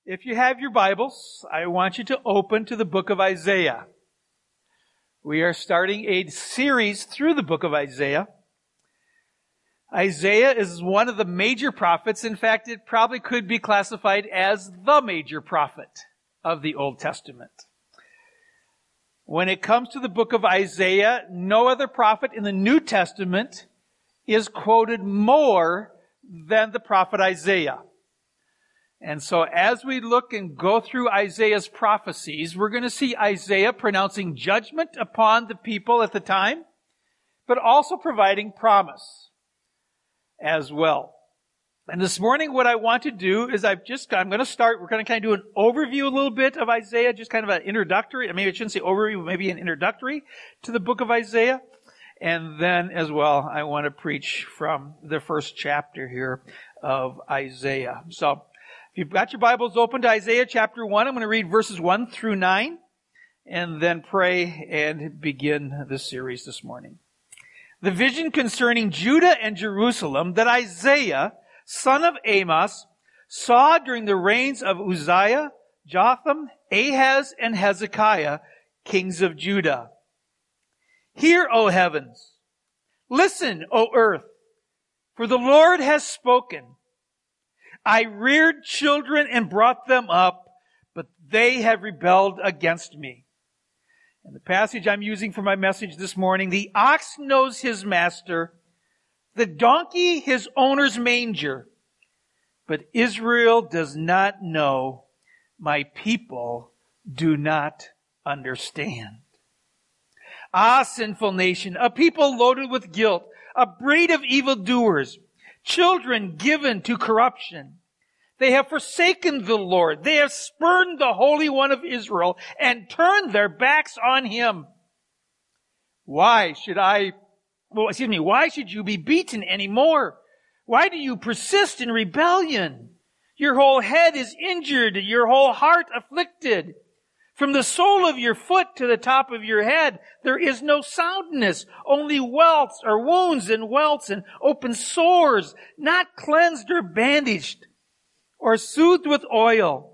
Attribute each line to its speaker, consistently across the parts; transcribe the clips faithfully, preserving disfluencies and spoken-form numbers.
Speaker 1: If you have your Bibles, I want you to open to the book of Isaiah. We are starting a series through the book of Isaiah. Isaiah is one of the major prophets. In fact, it probably could be classified as the major prophet of the Old Testament. When it comes to the book of Isaiah, no other prophet in the New Testament is quoted more than the prophet Isaiah. And so as we look and go through Isaiah's prophecies, we're going to see Isaiah pronouncing judgment upon the people at the time, but also providing promise as well. And this morning what I want to do is I've just, I'm going to start, we're going to kind of do an overview a little bit of Isaiah, just kind of an introductory, maybe I shouldn't say overview, but maybe an introductory to the book of Isaiah. And then as well, I want to preach from the first chapter here of Isaiah. So, if you've got your Bibles open to Isaiah chapter one, I'm going to read verses one through nine and then pray and begin the series this morning. The vision concerning Judah and Jerusalem that Isaiah, son of Amos, saw during the reigns of Uzziah, Jotham, Ahaz, and Hezekiah, kings of Judah. Hear, O heavens! Listen, O earth! For the Lord has spoken. I reared children and brought them up, but they have rebelled against me. And the passage I'm using for my message this morning, the ox knows his master, the donkey his owner's manger, but Israel does not know, my people do not understand. Ah, sinful nation, a people loaded with guilt, a breed of evildoers, children given to corruption. They have forsaken the Lord. They have spurned the Holy One of Israel and turned their backs on Him. Why should I, well, excuse me, why should you be beaten anymore? Why do you persist in rebellion? Your whole head is injured, your whole heart afflicted. From the sole of your foot to the top of your head, there is no soundness, only welts or wounds and welts and open sores, not cleansed or bandaged or soothed with oil.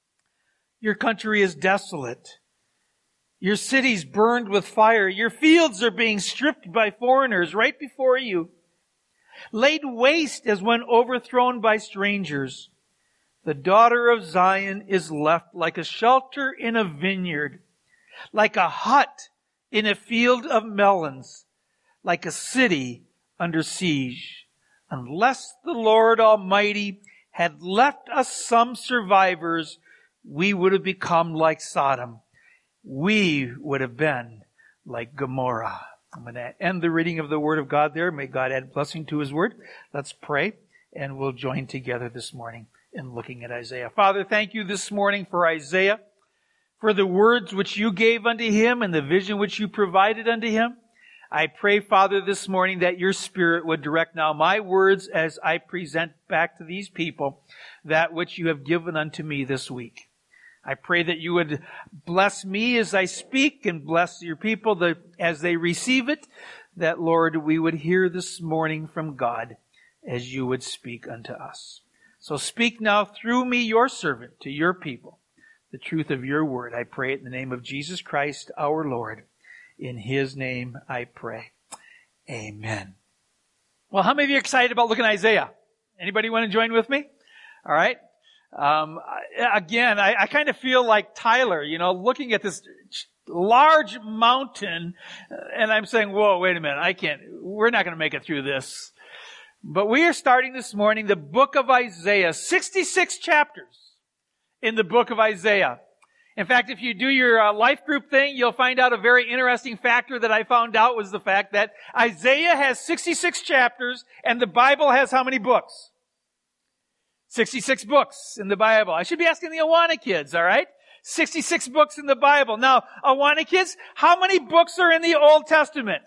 Speaker 1: Your country is desolate. Your cities burned with fire. Your fields are being stripped by foreigners right before you, laid waste as when overthrown by strangers. The daughter of Zion is left like a shelter in a vineyard, like a hut in a field of melons, like a city under siege. Unless the Lord Almighty had left us some survivors, we would have become like Sodom. We would have been like Gomorrah. I'm going to end the reading of the Word of God there. May God add blessing to His Word. Let's pray, and we'll join together this morning in looking at Isaiah. Father, thank you this morning for Isaiah, for the words which you gave unto him and the vision which you provided unto him. I pray, Father, this morning that your Spirit would direct now my words as I present back to these people that which you have given unto me this week. I pray that you would bless me as I speak and bless your people that as they receive it, that, Lord, we would hear this morning from God as you would speak unto us. So speak now through me, your servant, to your people, the truth of your word. I pray it in the name of Jesus Christ, our Lord. In his name I pray. Amen. Well, how many of you are excited about looking at Isaiah? Anybody want to join with me? All right. Um, again, I, I kind of feel like Tyler, you know, looking at this large mountain, and I'm saying, whoa, wait a minute, I can't, we're not going to make it through this. But we are starting this morning the book of Isaiah, sixty-six chapters in the book of Isaiah. In fact, if you do your uh, life group thing, you'll find out a very interesting factor that I found out was the fact that Isaiah has sixty-six chapters and the Bible has how many books? sixty-six books in the Bible. I should be asking the Awana kids, all right? sixty-six books in the Bible. Now, Awana kids, how many books are in the Old Testament?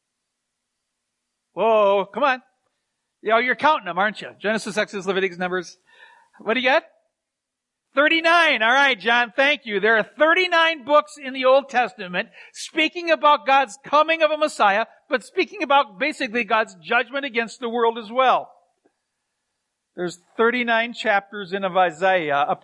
Speaker 1: Whoa, come on. You know, you're counting them, aren't you? Genesis, Exodus, Leviticus, Numbers. What do you got? thirty-nine. All right, John, thank you. There are thirty-nine books in the Old Testament speaking about God's coming of a Messiah, but speaking about basically God's judgment against the world as well. There's thirty-nine chapters in of Isaiah up to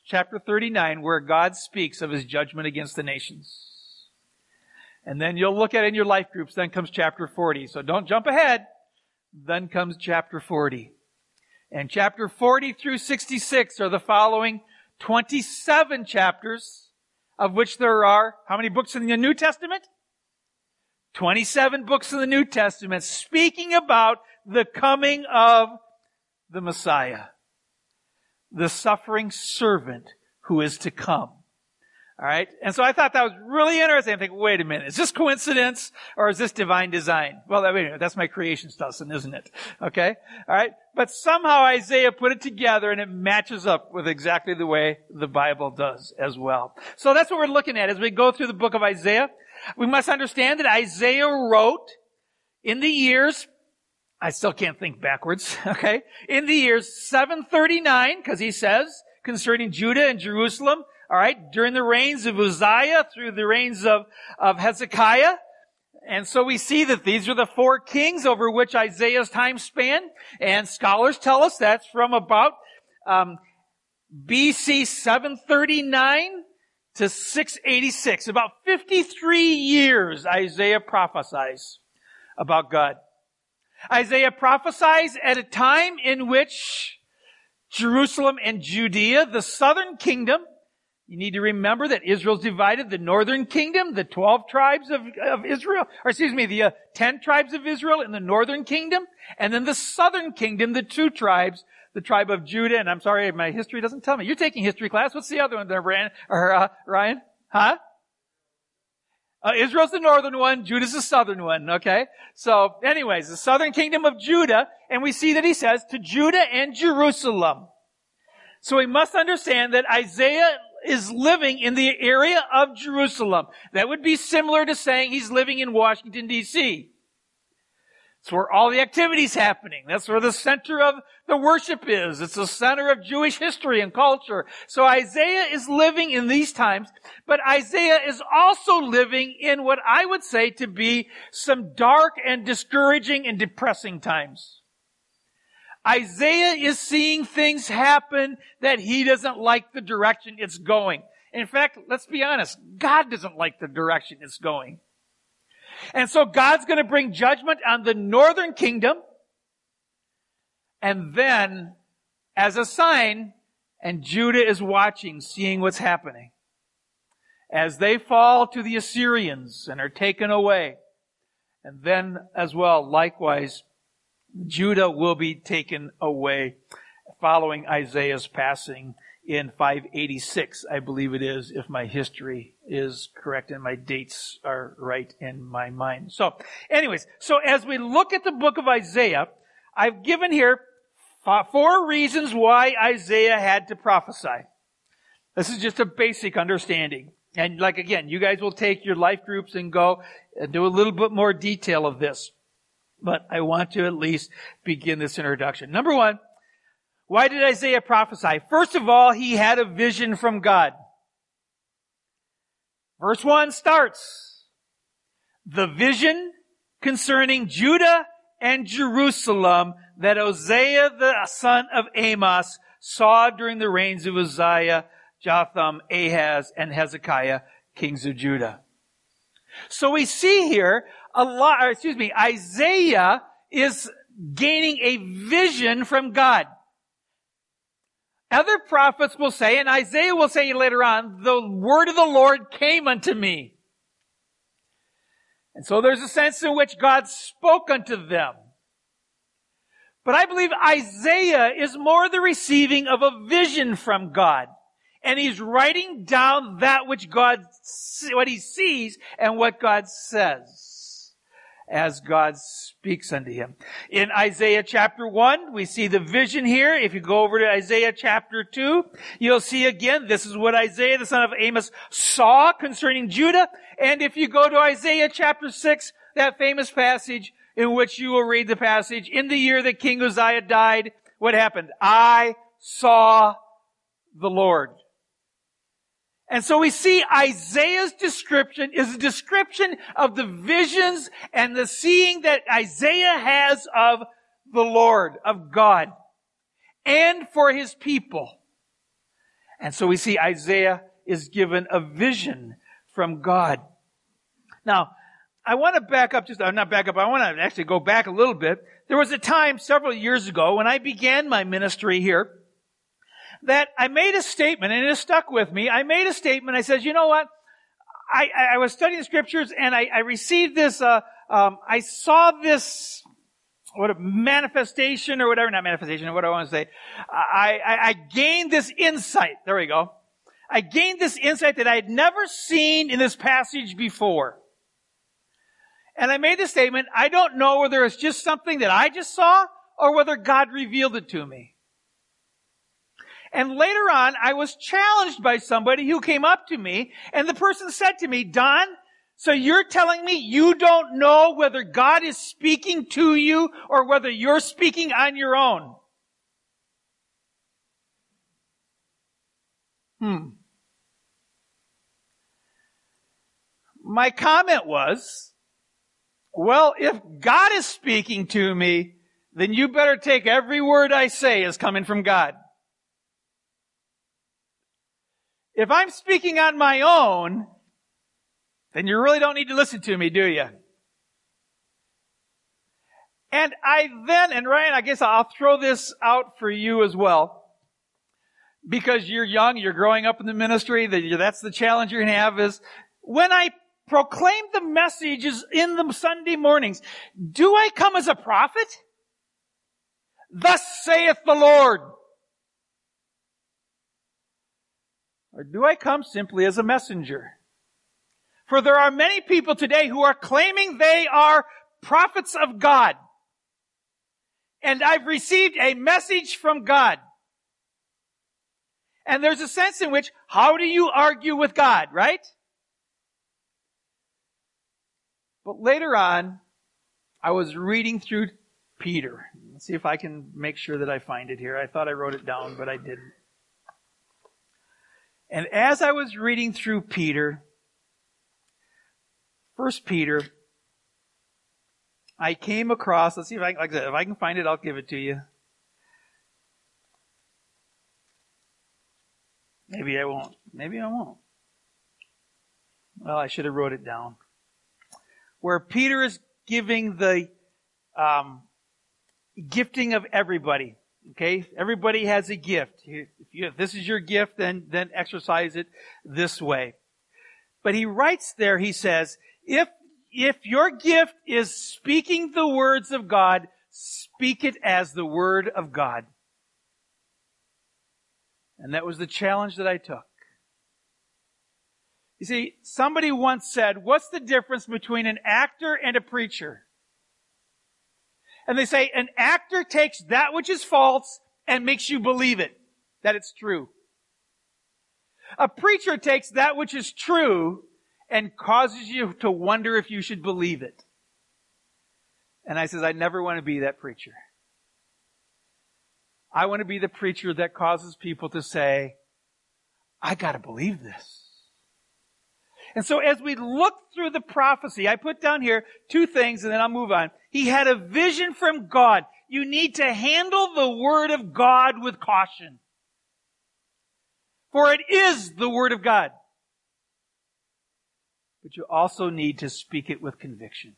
Speaker 1: chapter thirty-nine, where God speaks of his judgment against the nations. And then you'll look at it in your life groups. Then comes chapter forty. So don't jump ahead. Then comes chapter forty. And chapter forty through sixty-six are the following twenty-seven chapters, of which there are, how many books in the New Testament? twenty-seven books in the New Testament speaking about the coming of the Messiah, the suffering servant who is to come. All right? And so I thought that was really interesting. I'm thinking, wait a minute, is this coincidence or is this divine design? Well, wait a minute, that's my creation lesson, isn't it? Okay? All right? But somehow Isaiah put it together and it matches up with exactly the way the Bible does as well. So that's what we're looking at as we go through the book of Isaiah. We must understand that Isaiah wrote in the years, I still can't think backwards, okay? In the years seven thirty-nine, because he says concerning Judah and Jerusalem, all right, during the reigns of Uzziah through the reigns of, of Hezekiah. And so we see that these are the four kings over which Isaiah's time spanned. And scholars tell us that's from about um, B C seven thirty-nine to six eighty-six. About fifty-three years Isaiah prophesies about God. Isaiah prophesies at a time in which Jerusalem and Judea, the southern kingdom, you need to remember that Israel's divided. The northern kingdom, the twelve tribes of, of Israel, or excuse me, the uh, ten tribes of Israel in the northern kingdom, and then the southern kingdom, the two tribes, the tribe of Judah, and I'm sorry, my history doesn't tell me. You're taking history class. What's the other one there, Brian, or uh, Ryan? Huh? Uh, Israel's the northern one, Judah's the southern one, okay? So, anyways, the southern kingdom of Judah, and we see that he says, to Judah and Jerusalem. So we must understand that Isaiah is living in the area of Jerusalem. That would be similar to saying he's living in Washington, D C It's where all the activity's happening. That's where the center of the worship is. It's the center of Jewish history and culture. So Isaiah is living in these times, but Isaiah is also living in what I would say to be some dark and discouraging and depressing times. Isaiah is seeing things happen that he doesn't like the direction it's going. In fact, let's be honest, God doesn't like the direction it's going. And so God's going to bring judgment on the northern kingdom. And then, as a sign, and Judah is watching, seeing what's happening. As they fall to the Assyrians and are taken away. And then, as well, likewise, Judah will be taken away following Isaiah's passing in five eighty-six, I believe it is, if my history is correct and my dates are right in my mind. So, anyways, so as we look at the book of Isaiah, I've given here four reasons why Isaiah had to prophesy. This is just a basic understanding. And like again, you guys will take your life groups and go and do a little bit more detail of this. But I want to at least begin this introduction. Number one, why did Isaiah prophesy? First of all, he had a vision from God. Verse one starts, the vision concerning Judah and Jerusalem that Hosea the son of Amos saw during the reigns of Uzziah, Jotham, Ahaz, and Hezekiah, kings of Judah. So we see here a lot, or excuse me, Isaiah is gaining a vision from God. Other prophets will say, and Isaiah will say later on, the word of the Lord came unto me. And so there's a sense in which God spoke unto them. But I believe Isaiah is more the receiving of a vision from God. And he's writing down that which God, what he sees and what God says as God speaks unto him. In Isaiah chapter one, we see the vision here. If you go over to Isaiah chapter two, you'll see again, this is what Isaiah the son of Amos saw concerning Judah. And if you go to Isaiah chapter six, that famous passage in which you will read the passage, in the year that King Uzziah died, what happened? I saw the Lord. And so we see Isaiah's description is a description of the visions and the seeing that Isaiah has of the Lord, of God, and for his people. And so we see Isaiah is given a vision from God. Now, I want to back up just, uh, not back up, I want to actually go back a little bit. There was a time several years ago when I began my ministry here that I made a statement, and it has stuck with me. I made a statement. I said, you know what? I, I was studying the scriptures, and I, I received this, uh, um, I saw this, what a manifestation or whatever, not manifestation, or what I want to say. I, I, I gained this insight. There we go. I gained this insight that I had never seen in this passage before. And I made the statement, I don't know whether it's just something that I just saw or whether God revealed it to me. And later on, I was challenged by somebody who came up to me, and the person said to me, Don, so you're telling me you don't know whether God is speaking to you or whether you're speaking on your own? Hmm. My comment was, well, if God is speaking to me, then you better take every word I say as coming from God. If I'm speaking on my own, then you really don't need to listen to me, do you? And I then, and Ryan, I guess I'll throw this out for you as well. Because you're young, you're growing up in the ministry, that's the challenge you're going to have is, when I proclaim the messages in the Sunday mornings, do I come as a prophet? Thus saith the Lord. Or do I come simply as a messenger? For there are many people today who are claiming they are prophets of God. And I've received a message from God. And there's a sense in which, how do you argue with God, right? But later on, I was reading through Peter. Let's see if I can make sure that I find it here. I thought I wrote it down, but I didn't. And as I was reading through Peter, First Peter, I came across, let's see if I, like I said, if I can find it, I'll give it to you. Maybe I won't. Maybe I won't. Well, I should have wrote it down. Where Peter is giving the um, gifting of everybody. Okay? Everybody has a gift. If, you, if this is your gift, then, then exercise it this way. But he writes there, he says, if, if your gift is speaking the words of God, speak it as the word of God. And that was the challenge that I took. You see, somebody once said, what's the difference between an actor and a preacher? And they say, an actor takes that which is false and makes you believe it, that it's true. A preacher takes that which is true and causes you to wonder if you should believe it. And I says, I never want to be that preacher. I want to be the preacher that causes people to say, I got to believe this. And so as we look through the prophecy, I put down here two things and then I'll move on. He had a vision from God. You need to handle the word of God with caution. For it is the word of God. But you also need to speak it with conviction.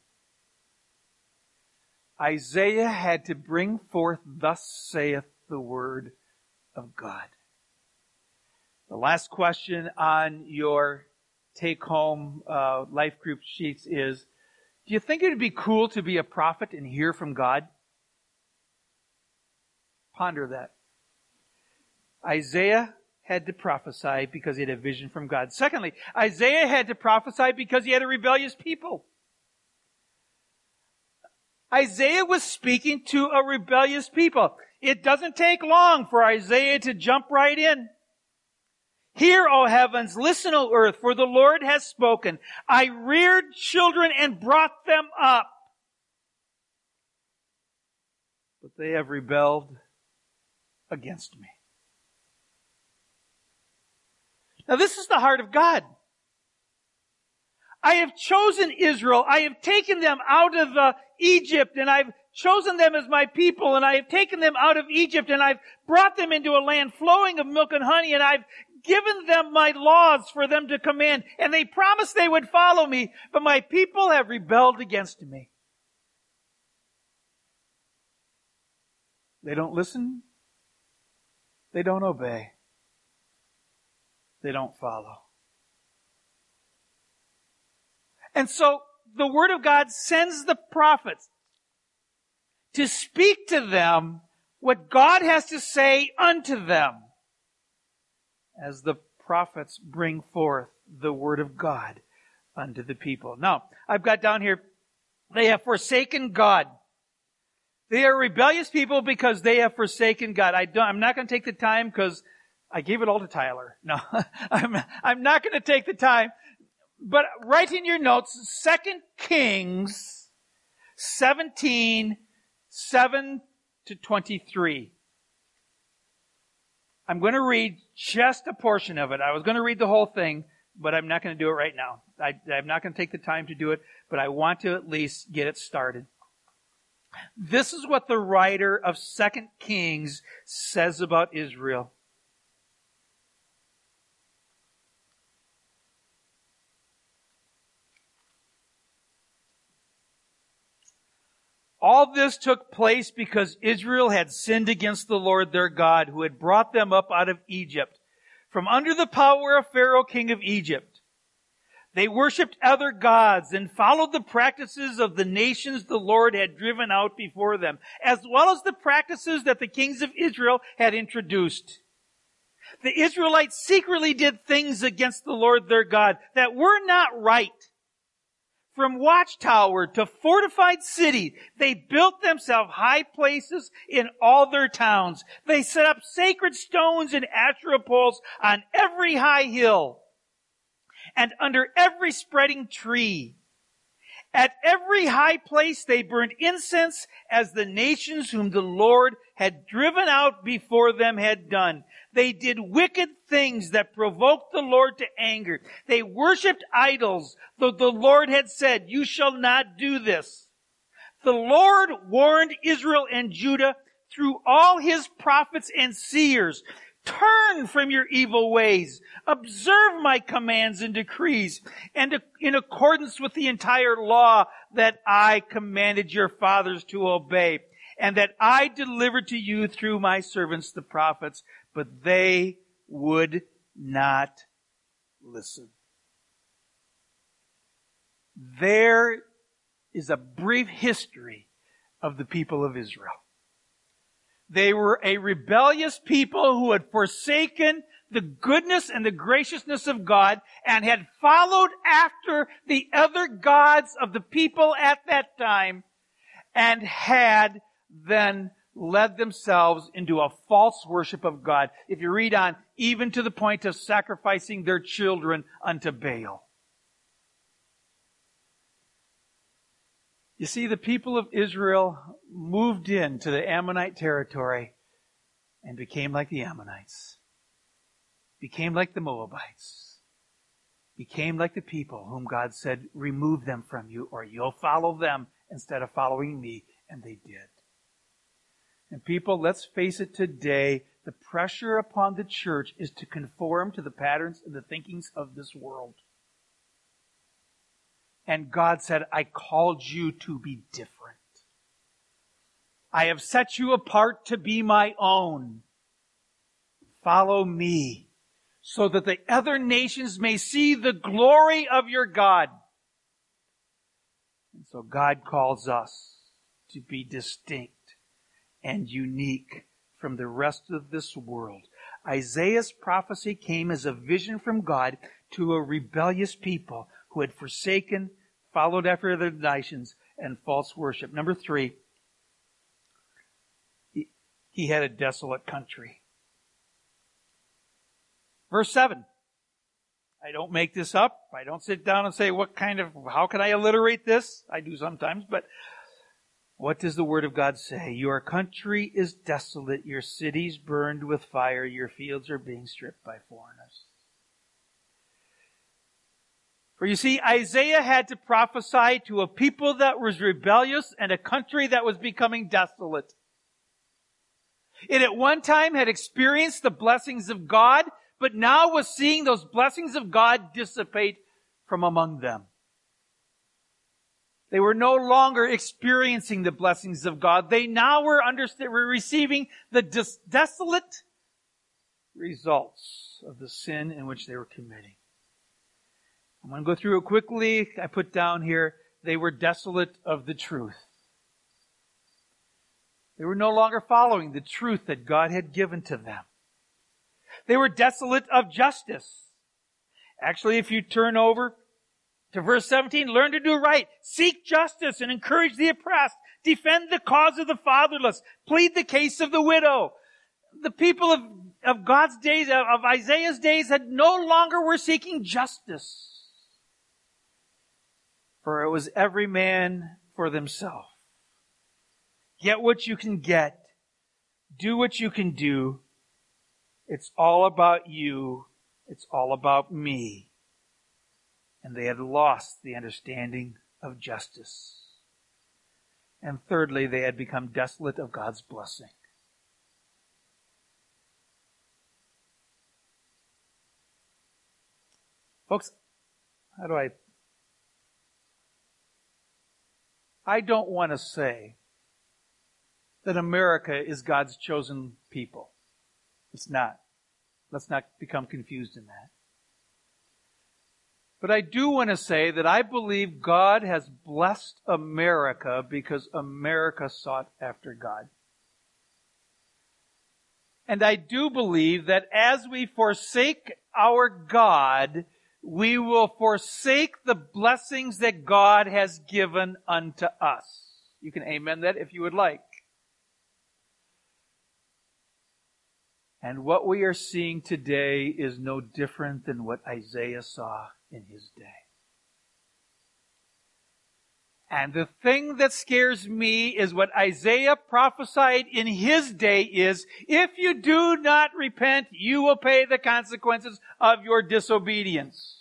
Speaker 1: Isaiah had to bring forth, thus saith the word of God. The last question on your take-home uh, life group sheets is, do you think it would be cool to be a prophet and hear from God? Ponder that. Isaiah had to prophesy because he had a vision from God. Secondly, Isaiah had to prophesy because he had a rebellious people. Isaiah was speaking to a rebellious people. It doesn't take long for Isaiah to jump right in. Hear, O heavens, listen, O earth, for the Lord has spoken. I reared children and brought them up, but they have rebelled against me. Now this is the heart of God. I have chosen Israel. I have taken them out of uh, Egypt, and I've chosen them as my people, and I have taken them out of Egypt, and I've brought them into a land flowing of milk and honey, and I've given them my laws for them to command, and they promised they would follow me, but my people have rebelled against me. They don't listen. They don't obey. They don't follow. And so the Word of God sends the prophets to speak to them what God has to say unto them, as the prophets bring forth the Word of God unto the people. Now, I've got down here, they have forsaken God. They are rebellious people because they have forsaken God. I don't, I'm not going to take the time because I gave it all to Tyler. No, I'm, I'm not going to take the time. But write in your notes, Second Kings seventeen, seven to twenty-three. I'm going to read just a portion of it. I was going to read the whole thing, but I'm not going to do it right now. I, I'm not going to take the time to do it, but I want to at least get it started. This is what the writer of Second Kings says about Israel. All this took place because Israel had sinned against the Lord their God, who had brought them up out of Egypt, from under the power of Pharaoh, king of Egypt. They worshipped other gods and followed the practices of the nations the Lord had driven out before them, as well as the practices that the kings of Israel had introduced. The Israelites secretly did things against the Lord their God that were not right. From watchtower to fortified city, they built themselves high places in all their towns. They set up sacred stones and Asherah poles on every high hill and under every spreading tree. At every high place they burned incense, as the nations whom the Lord had driven out before them had done. They did wicked things that provoked the Lord to anger. They worshipped idols, though the Lord had said, "You shall not do this." The Lord warned Israel and Judah through all his prophets and seers, "Turn from your evil ways. Observe my commands and decrees, and in accordance with the entire law that I commanded your fathers to obey, and that I delivered to you through my servants the prophets." But they would not listen. There is a brief history of the people of Israel. They were a rebellious people who had forsaken the goodness and the graciousness of God and had followed after the other gods of the people at that time and had then led themselves into a false worship of God. If you read on, even to the point of sacrificing their children unto Baal. You see, the people of Israel moved into the Ammonite territory and became like the Ammonites, became like the Moabites, became like the people whom God said, "Remove them from you or you'll follow them instead of following me," and they did. And people, let's face it today, the pressure upon the church is to conform to the patterns and the thinkings of this world. And God said, "I called you to be different. I have set you apart to be my own. Follow me, so that the other nations may see the glory of your God." And so God calls us to be distinct and unique from the rest of this world. Isaiah's prophecy came as a vision from God to a rebellious people who had forsaken, followed after other nations, and false worship. Number three, he, he had a desolate country. Verse seven. I don't make this up. I don't sit down and say, what kind of, how can I alliterate this? I do sometimes, but what does the Word of God say? Your country is desolate, your cities burned with fire, your fields are being stripped by foreigners. For you see, Isaiah had to prophesy to a people that was rebellious and a country that was becoming desolate. It at one time had experienced the blessings of God, but now was seeing those blessings of God dissipate from among them. They were no longer experiencing the blessings of God. They now were, understand, were receiving the dis- desolate results of the sin in which they were committing. I'm going to go through it quickly. I put down here, they were desolate of the truth. They were no longer following the truth that God had given to them. They were desolate of justice. Actually, if you turn over to verse seventeen, learn to do right, seek justice and encourage the oppressed, defend the cause of the fatherless, plead the case of the widow. The people of, of God's days, of Isaiah's days, had no longer were seeking justice. For it was every man for themselves. Get what you can get. Do what you can do. It's all about you. It's all about me. And they had lost the understanding of justice. And thirdly, they had become desolate of God's blessing. Folks, how do I... I don't want to say that America is God's chosen people. It's not. Let's not become confused in that. But I do want to say that I believe God has blessed America because America sought after God. And I do believe that as we forsake our God, we will forsake the blessings that God has given unto us. You can amen that if you would like. And what we are seeing today is no different than what Isaiah saw in his day. And the thing that scares me is what Isaiah prophesied in his day is, if you do not repent, you will pay the consequences of your disobedience.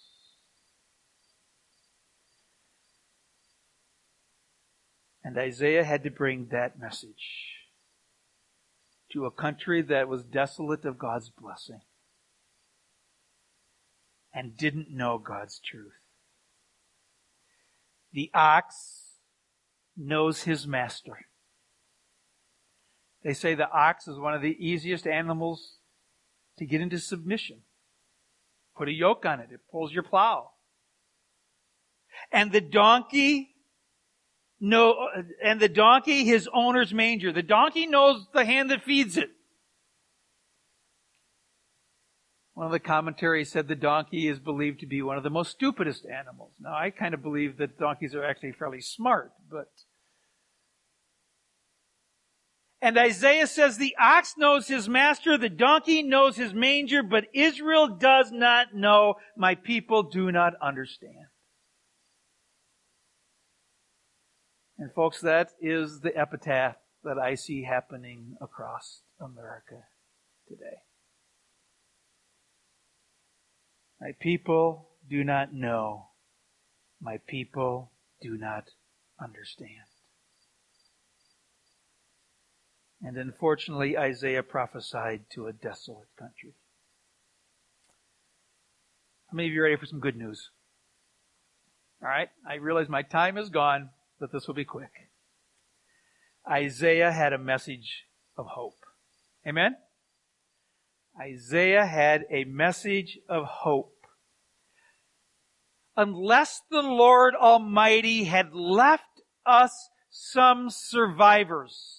Speaker 1: And Isaiah had to bring that message to a country that was desolate of God's blessing and didn't know God's truth. The ox knows his master. They say the ox is one of the easiest animals to get into submission. Put a yoke on it. It pulls your plow. And the donkey No, and the donkey, his owner's manger. The donkey knows the hand that feeds it. One of the commentaries said the donkey is believed to be one of the most stupidest animals. Now, I kind of believe that donkeys are actually fairly smart, but... And Isaiah says the ox knows his master, the donkey knows his manger, but Israel does not know. My people do not understand. And folks, that is the epitaph that I see happening across America today. My people do not know. My people do not understand. And unfortunately, Isaiah prophesied to a desolate country. How many of you are ready for some good news? All right, I realize my time is gone, but this will be quick. Isaiah had a message of hope. Amen? Isaiah had a message of hope. Unless the Lord Almighty had left us some survivors.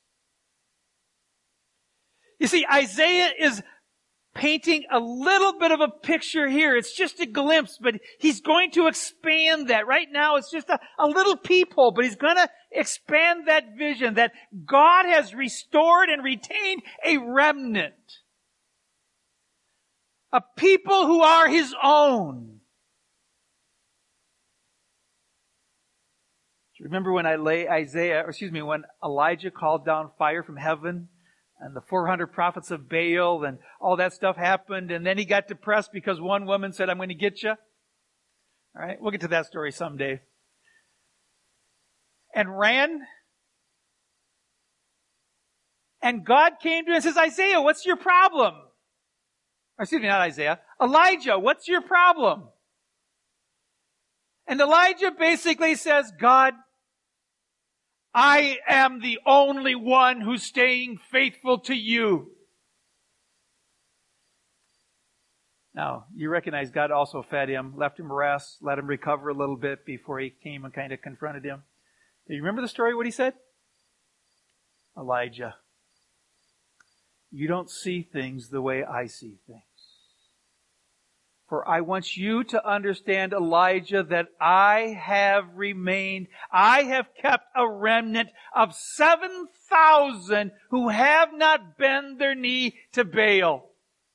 Speaker 1: You see, Isaiah is painting a little bit of a picture here. It's just a glimpse, but he's going to expand that. Right now, it's just a, a little peephole, but he's going to expand that vision that God has restored and retained a remnant. A people who are His own. Do you remember when I lay Isaiah, or excuse me, when Elijah called down fire from heaven? And the four hundred prophets of Baal and all that stuff happened. And then he got depressed because one woman said, I'm going to get you. All right, we'll get to that story someday. And ran. And God came to him and says, Isaiah, what's your problem? Excuse me, not Isaiah. Elijah, what's your problem? And Elijah basically says, God, I am the only one who's staying faithful to you. Now, you recognize God also fed him, left him rest, let him recover a little bit before he came and kind of confronted him. Do you remember the story, what he said? Elijah, you don't see things the way I see things. For I want you to understand, Elijah, that I have remained, I have kept a remnant of seven thousand who have not bent their knee to Baal.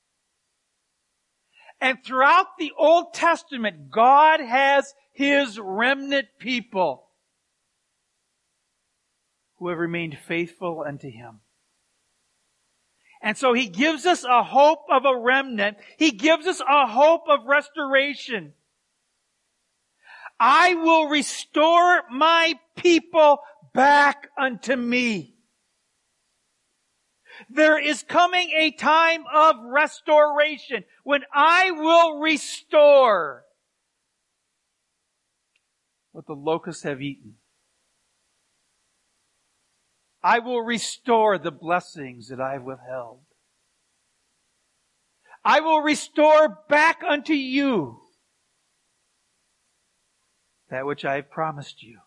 Speaker 1: And throughout the Old Testament, God has His remnant people who have remained faithful unto Him. And so He gives us a hope of a remnant. He gives us a hope of restoration. I will restore my people back unto me. There is coming a time of restoration when I will restore what the locusts have eaten. I will restore the blessings that I have withheld. I will restore back unto you that which I have promised you.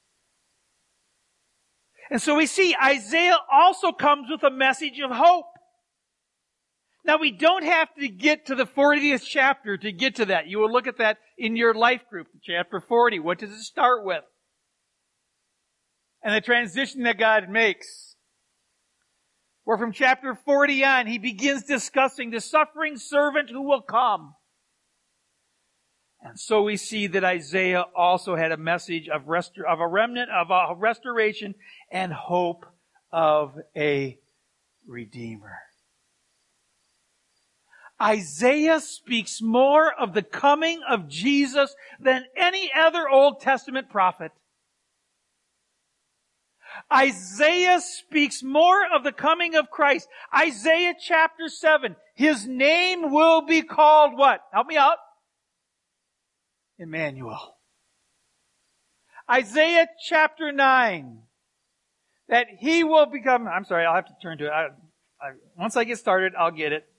Speaker 1: And so we see Isaiah also comes with a message of hope. Now we don't have to get to the fortieth chapter to get to that. You will look at that in your life group, chapter forty. What does it start with? And the transition that God makes. Where from chapter forty on, He begins discussing the suffering servant who will come. And so we see that Isaiah also had a message of, restor- of a remnant, of a restoration, and hope of a Redeemer. Isaiah speaks more of the coming of Jesus than any other Old Testament prophet. Isaiah speaks more of the coming of Christ. Isaiah chapter seven, His name will be called what? Help me out. Emmanuel. Isaiah chapter nine, that He will become, I'm sorry, I'll have to turn to it. I, I, once I get started, I'll get it.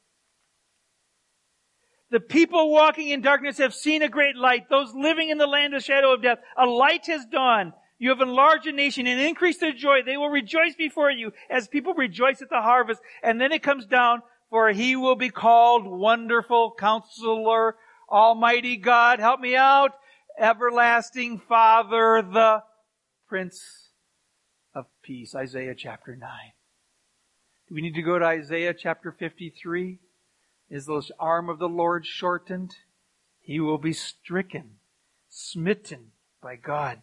Speaker 1: The people walking in darkness have seen a great light. Those living in the land of the shadow of death, a light has dawned. You have enlarged a nation and increased their joy. They will rejoice before you as people rejoice at the harvest. And then it comes down, for He will be called Wonderful Counselor, Almighty God, help me out, Everlasting Father, the Prince of Peace. Isaiah chapter nine. Do we need to go to Isaiah chapter fifty-three? Is the arm of the Lord shortened? He will be stricken, smitten by God.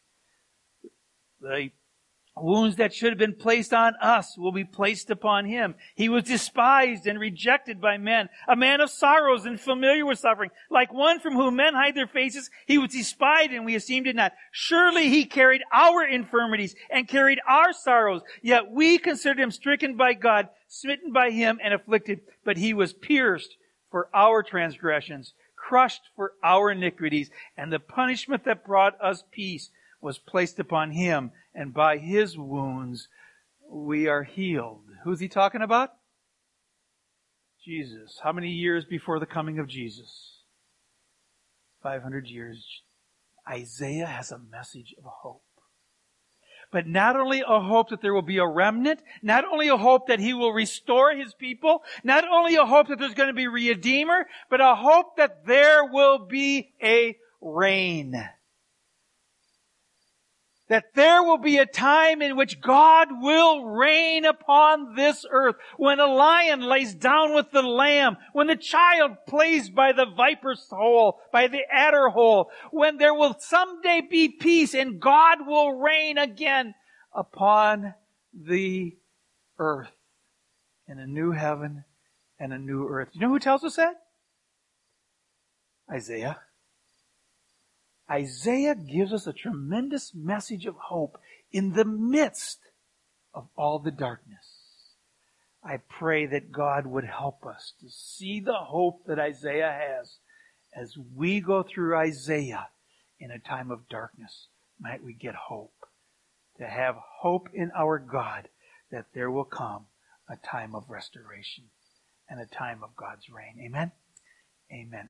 Speaker 1: The wounds that should have been placed on us will be placed upon Him. He was despised and rejected by men, a man of sorrows and familiar with suffering. Like one from whom men hide their faces, He was despised and we esteemed it not. Surely He carried our infirmities and carried our sorrows. Yet we considered Him stricken by God, smitten by Him and afflicted. But He was pierced for our transgressions, crushed for our iniquities, and the punishment that brought us peace was placed upon Him, and by His wounds we are healed. Who's He talking about? Jesus. How many years before the coming of Jesus? five hundred years. Isaiah has a message of hope. But not only a hope that there will be a remnant, not only a hope that He will restore His people, not only a hope that there's going to be a Redeemer, but a hope that there will be a reign. That there will be a time in which God will reign upon this earth. When a lion lays down with the lamb. When the child plays by the viper's hole, by the adder hole. When there will someday be peace and God will reign again upon the earth. In a new heaven and a new earth. You know who tells us that? Isaiah. Isaiah gives us a tremendous message of hope in the midst of all the darkness. I pray that God would help us to see the hope that Isaiah has as we go through Isaiah in a time of darkness. Might we get hope, to have hope in our God that there will come a time of restoration and a time of God's reign. Amen? Amen.